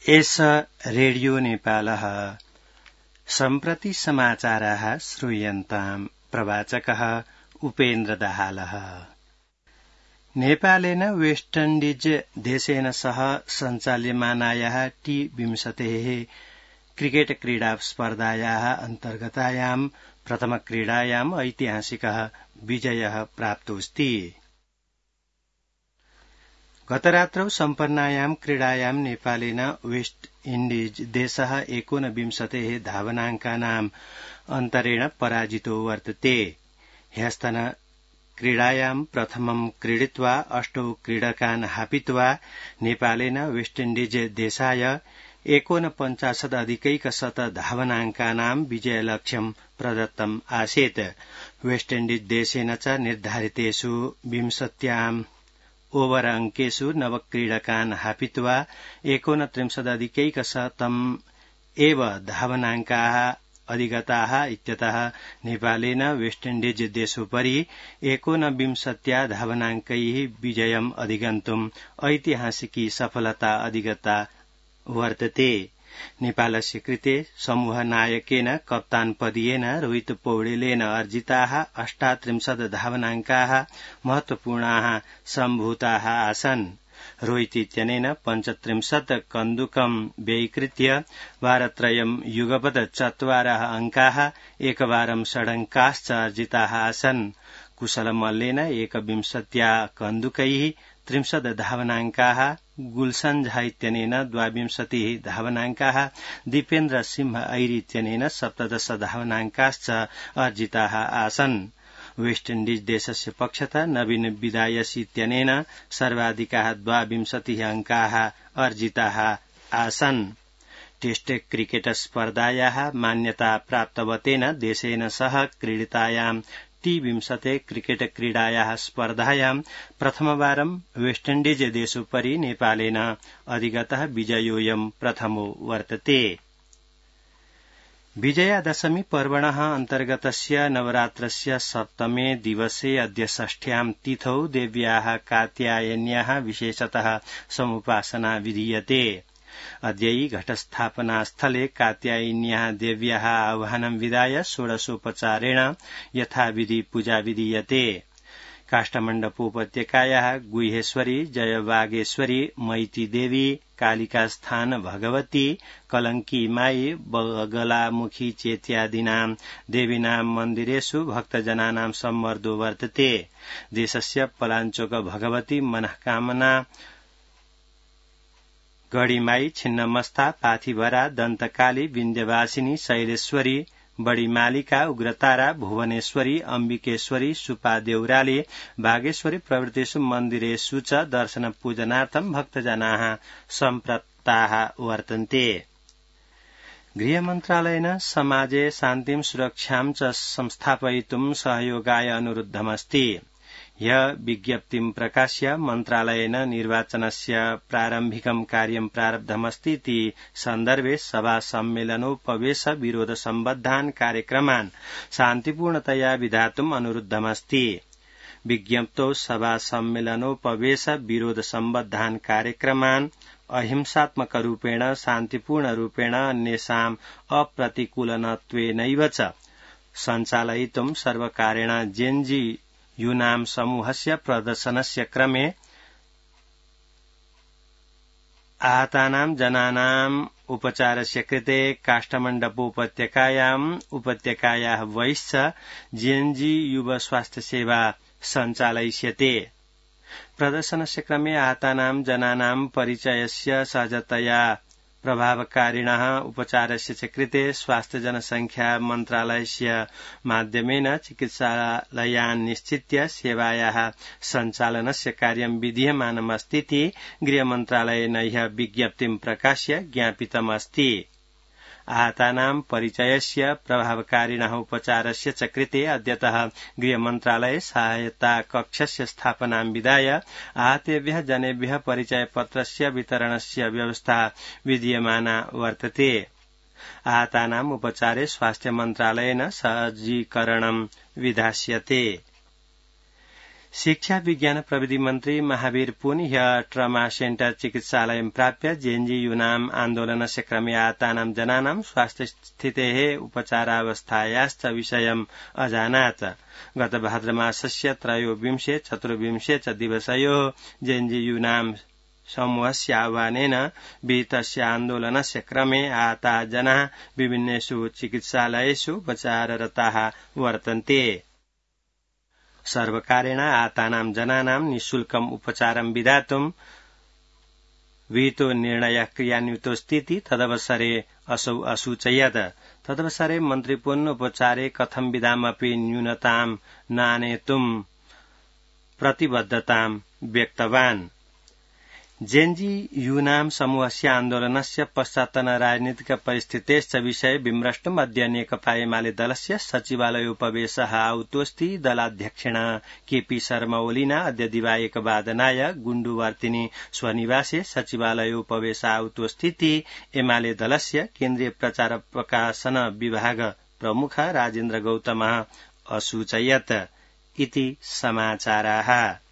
एष रेडियो नेपालः सम्प्रति समाचाराः श्रूयन्ताम् प्रवाचकः उपेन्द्र दाहालः। नेपालेन वेस्ट इण्डीज देशेन सह सञ्चाल्यमानायाः T20 क्रिकेट क्रीडा स्पर्धायाः अन्तर्गतायां प्रथमक्रीडायाम् ऐतिहासिकः विजयः प्राप्तोऽस्ति। गतरात्रौ सम्पन्नायां क्रीडायां नेपालेन वेस्ट इण्डीज देशः 29 धावनाङ्कानाम् अन्तरेण पराजितो वर्तते। ह्यस्तन क्रीडायां प्रथमं क्रीडित्वा 8 क्रीडकान् हापित्वा नेपालेन वेस्ट इण्डीज देशाय 49 धावनाङ्कानां विजयलक्ष्यं प्रदत्तम् आसीत्। वेस्ट इण्डीज देशेन च निर्धारितेषु 20 ओवर अङ्केषु 9 क्रीडकान् हापित्वा 29 एव धावनाङ्काः अधिगताः इत्यतः नेपालेन वेस्ट इण्डीज देशोपरि 29 धावनाङ्कैः विजयम् अधिगन्तुम् ऐतिहासिकी सफलता अधिगता वर्तते। नेपालस्य कृते समूहनायकेन कप्तानपदीयेन रोहित पौडेलेन अर्जिताः 38 धावनाङ्काः महत्वपूर्णाः सम्भूताः आसन्। रोहित इत्यनेन 35 कन्दुकं व्ययीकृत्य वारत्रयं युगपत् 4 अङ्काः एकवारं षडङ्काश्च अर्जिताः आसन्। कुशल मल्लेन 21 कन्दुकैः 30 धावनाङ्काः, गुलशन झा इत्यनेन 22 धावनाङ्काः, दीपेन्द्र सिंह ऐरी इत्यनेन 17 धावनाङ्काश्च अर्जिताः आसन्। वेस्ट इण्डीज देशस्य पक्षतः नवीन विदायस इत्यनेन सर्वाधिकाः 22 अङ्काः अर्जिताः आसन्। टेस्ट क्रिकेट स्पर्धायाः मान्यता प्राप्तवतेन देशेन सह क्रीडितायां T20 क्रिकेट क्रीडायाः स्पर्धायां प्रथमवारं वेस्ट इण्डीज देशोपरि नेपालेन अधिगतः विजयोऽयं प्रथमो वर्तते। विजयादशमी पर्वणः अन्तर्गतस्य नवरात्रस्य सप्तमे दिवसे अद्य षष्ठ्यां तिथौ देव्याः कात्यायन्याः विशेषतः समुपासना विधीयते। अद्यै घटस्थापनास्थले कात्यायन्याः देव्याः आह्वानं विधाय षोडशोपचारेण यथाविधि पूजा विधीयते। काष्ठमण्डपोपत्यकायाः गुह्येश्वरी, जयवागेश्वरी, मैती देवी, कालिकास्थान भगवती, कलंकी माई, बगलामुखी चेत्यादीनां देवीनां मन्दिरेषु भक्तजनानां सम्मर्दो वर्तते। देशस्य पलाञ्चोक भगवती, मनःकामना गढीमाई, छिन्नमस्ता, पाथिभरा, दन्तकाली, विन्ध्यवासिनी, शैलेश्वरी, बडीमालिका, उग्रतारा, भुवनेश्वरी, अम्बिकेश्वरी, सुपादेउराली, बागेश्वरी प्रभृतिषु मन्दिरेषु च दर्शन पूजनार्थं भक्तजनाः सम्पृक्ताः वर्तन्ते। गृहमन्त्रालयेन समाजे शान्तिं सुरक्षां च संस्थापयितुं सहयोगाय अनुरुद्धमस्ति। यह विज्ञप्तिं प्रकाश्य मन्त्रालयेन निर्वाचनस्य प्रारम्भिकं कार्यं प्रारब्धमस्ति इति सन्दर्भे सभा सम्मेलनोपवेश विरोध सम्बद्धान् कार्यक्रमान् शान्तिपूर्णतया विधातुम् अनुरुद्धमस्ति। विज्ञप्तौ सभा सम्मेलनोपवेश विरोध सम्बद्धान् कार्यक्रमान् अहिंसात्मकरूपेण शान्तिपूर्णरूपेण अन्येषाम् अप्रतिकूलनत्वेनैव च सञ्चालयितुं सर्वकारेण जेएनजी यूनां समूहस्य प्रदर्शनस्य क्रमे आहतानां जनानाम् उपचारस्य कृते काष्ठमण्डपोपत्यकायाम् उपत्यकायाः बहिश्च जेएनजी युव स्वास्थ्य सेवा सञ्चालयिष्यते। प्रदर्शनस्य क्रमे आहतानां जनानां परिचयस्य सहजतया प्रभावकारिणः उपचारस्य च कृते स्वास्थ्य जनसंख्या मन्त्रालयस्य माध्यमेन चिकित्सालयान् निश्चित्य सेवायाः सञ्चालनस्य कार्यं विधीयमानमस्तीति गृहमन्त्रालयेन ह्यः विज्ञप्तिं प्रकाश्य ज्ञापितमस्ति। आहतानां परिचयस्य प्रभावकारिणः उपचारस्य च कृते अद्यतः गृहमन्त्रालये सहायता कक्षस्य स्थापनां विधाय आहतेभ्यः जनेभ्यः परिचयपत्रस्य वितरणस्य व्यवस्था विधीयमाना वर्तते। आहतानाम् उपचारे स्वास्थ्य मन्त्रालयेन सज्जीकरणं विधास्यते। शिक्षा विज्ञान प्रविधि मन्त्री महावीर पुन ह्य ट्रमा सेन्टर चिकित्सालयं प्राप्य जेएनजी यूनाम आन्दोलनस्य क्रमे आतानां जनानां स्वास्थ्य स्थितेः उपचारावस्थायाश्च विषयम् अजानात् गत भाद्रमासस्य 23 चतुर्विंशे च दिवसयोः जेएनजी यूनाम समूहस्य आह्वानेन विहितस्य आन्दोलनस्य क्रमे आता जनाः विभिन्नेषु चिकित्सालयेषु उपचाररताः वर्तन्ते। सर्वकारेण आतानां जनानां निःशुल्कम् उपचारं विधातुं विहितो निर्णयः क्रियान्वितोऽस्तीति तदवसरे असौ असूचयत्। तदवसरे मन्त्रिपुन उपचारे कथं विधामपि न्यूनतां नानेतुं प्रतिबद्धतां व्यक्तवान्। जेएनजी यूनाम समूहस्य आन्दोलनस्य पश्चात्तन राजनीतिक परिस्थितेश्च विषये विमृष्टुम् अद्य नेकपा एमाले दलस्य सचिवालयोपवेशः आहुतोऽस्ति। दलाध्यक्षेण केपी शर्मा ओलीना अद्य दिवा 1 वादनाय गुण्डुवर्तिनी स्वनिवासे सचिवालयोपवेश आहुतोऽस्तीति एमाले दलस्य केन्द्रीय प्रचार प्रकाशन विभाग प्रमुख राजेन्द्र गौतमः असूचयत् इति समाचाराः।